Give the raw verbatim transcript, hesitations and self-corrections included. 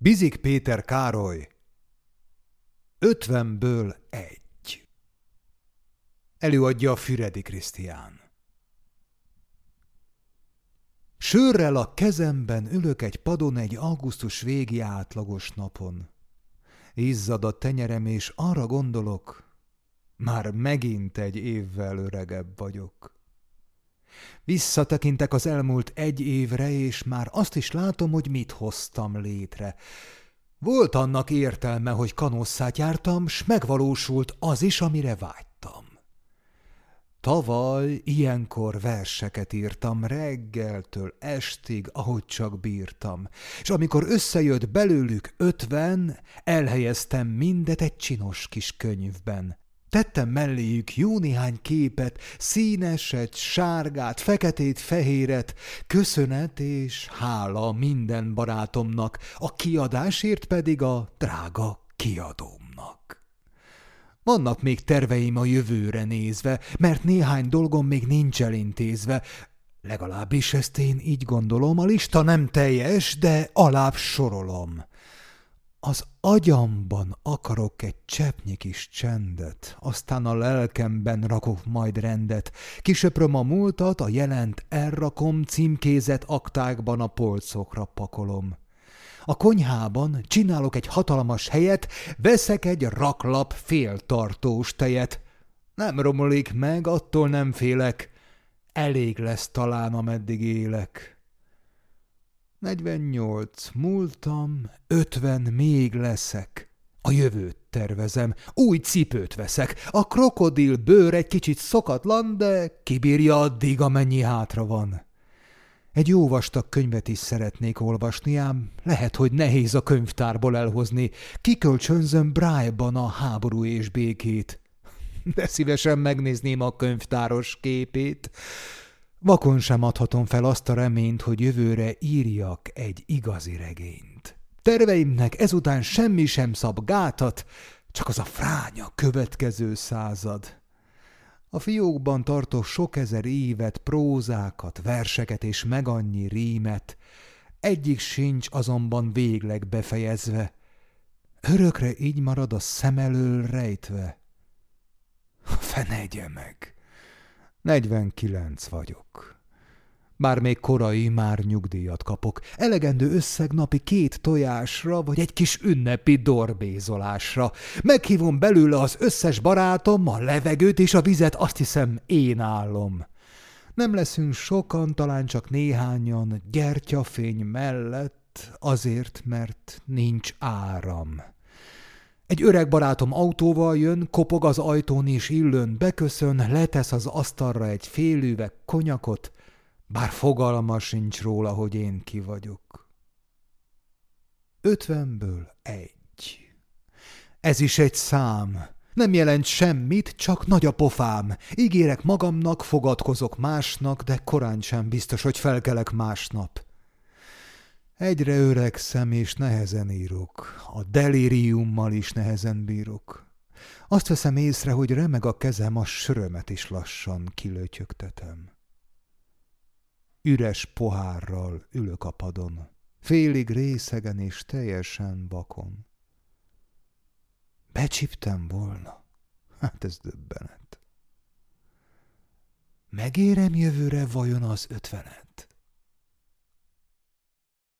Bizik Péter Károly. Ötvenből egy. Előadja a Füredi Krisztián. Sörrel a kezemben ülök egy padon egy augusztus végi átlagos napon. Izzad a tenyerem, és arra gondolok, már megint egy évvel öregebb vagyok. Visszatekintek az elmúlt egy évre, és már azt is látom, hogy mit hoztam létre. Volt annak értelme, hogy kanosszát jártam, s megvalósult az is, amire vágytam. Tavaly ilyenkor verseket írtam reggeltől estig, ahogy csak bírtam, és amikor összejött belőlük ötven, elhelyeztem mindet egy csinos kis könyvben. Tettem melléjük jó néhány képet, színeset, sárgát, feketét, fehéret, köszönet és hála minden barátomnak, a kiadásért pedig a drága kiadómnak. Vannak még terveim a jövőre nézve, mert néhány dolgom még nincs elintézve, legalábbis ezt én így gondolom, a lista nem teljes, de alább sorolom. Az agyamban akarok egy cseppnyi kis csendet, aztán a lelkemben rakok majd rendet. Kisöpröm a múltat, a jelent elrakom, címkézett aktákban a polcokra pakolom. A konyhában csinálok egy hatalmas helyet, veszek egy raklap féltartós tejet. Nem romlik meg, attól nem félek, elég lesz talán, ameddig élek. Negyvennyolc múltam, ötven még leszek. A jövőt tervezem, új cipőt veszek. A krokodil bőr egy kicsit szokatlan, de kibírja addig, amennyi hátra van. Egy jó vastag könyvet is szeretnék olvasni, ám lehet, hogy nehéz a könyvtárból elhozni. Kikölcsönzöm Braille-ban a Háború és békét. De szívesen megnézném a könyvtáros képét. Vakon sem adhatom fel azt a reményt, hogy jövőre írjak egy igazi regényt. Terveimnek ezután semmi sem szab gátat, csak az a fránya következő század. A fiókban tartok sok ezer évet, prózákat, verseket és meg annyi rímet, egyik sincs azonban végleg befejezve. Örökre így marad a szem elől rejtve. Fenegye meg! Negyvenkilenc vagyok. Bár még korai, már nyugdíjat kapok. Elegendő összeg napi két tojásra, vagy egy kis ünnepi dorbézolásra. Meghívom belőle az összes barátom, a levegőt és a vizet, azt hiszem, én állom. Nem leszünk sokan, talán csak néhányan, gyertyafény mellett, azért, mert nincs áram. Egy öreg barátom autóval jön, kopog az ajtón és illőn beköszön, letesz az asztalra egy fél üveg konyakot, bár fogalma sincs róla, hogy én ki vagyok. Ötvenből egy. Ez is egy szám. Nem jelent semmit, csak nagy a pofám. Ígérek magamnak, fogadkozok másnak, de korán sem biztos, hogy felkelek másnap. Egyre öregszem, és nehezen írok. A delíriummal is nehezen bírok. Azt veszem észre, hogy remeg a kezem, a sörömet is lassan kilötyögtetem. Üres pohárral ülök a padon, félig részegen és teljesen vakon. Becsiptem volna? Hát ez döbbenet. Megérem jövőre vajon az ötvenet?